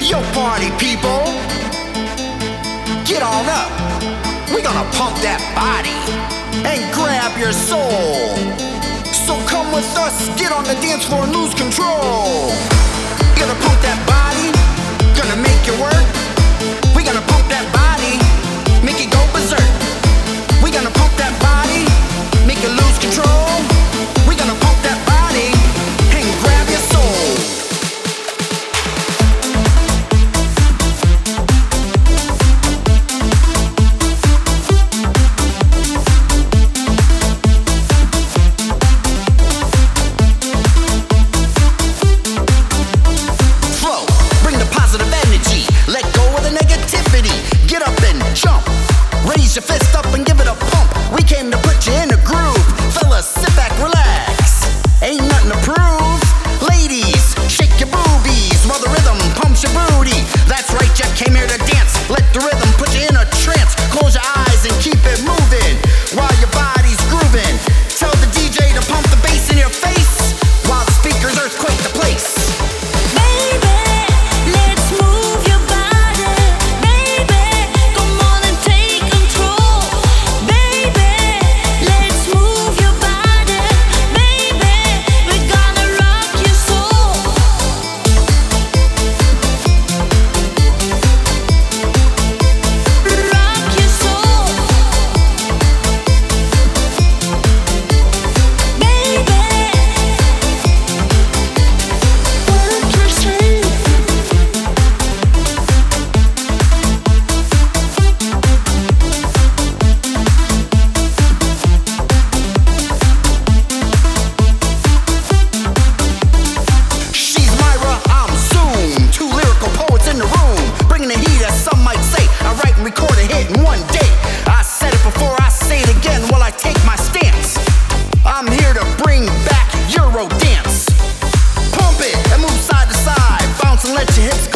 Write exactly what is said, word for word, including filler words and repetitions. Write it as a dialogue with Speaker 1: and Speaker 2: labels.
Speaker 1: Yo, party people, get on up. We're gonna pump that body and grab your soul. So come with us, get on the dance floor and lose control. Gonna pump that body, gonna make you work. We gonna pump that body, make it go berserk. We gonna pump that body, make you lose control. We gonna pump that body and grab your soul. Raise your fist up and give it a pump. We came to put you in a groove. Fellas, sit back, relax. Ain't nothing to prove. Ladies, shake your boobies while the rhythm pumps your booty. That's right, you came here to dance. Let the rhythm put you in a trance. Close your eyes and keep it moving while your body's grooving. Tell the D J to pump the bass in your face while the speakers earthquake the place. Record a hit in one day. I said it before, I say it again while I take my stance. I'm here to bring back Euro dance. Pump it and move side to side. Bounce and let your hips go.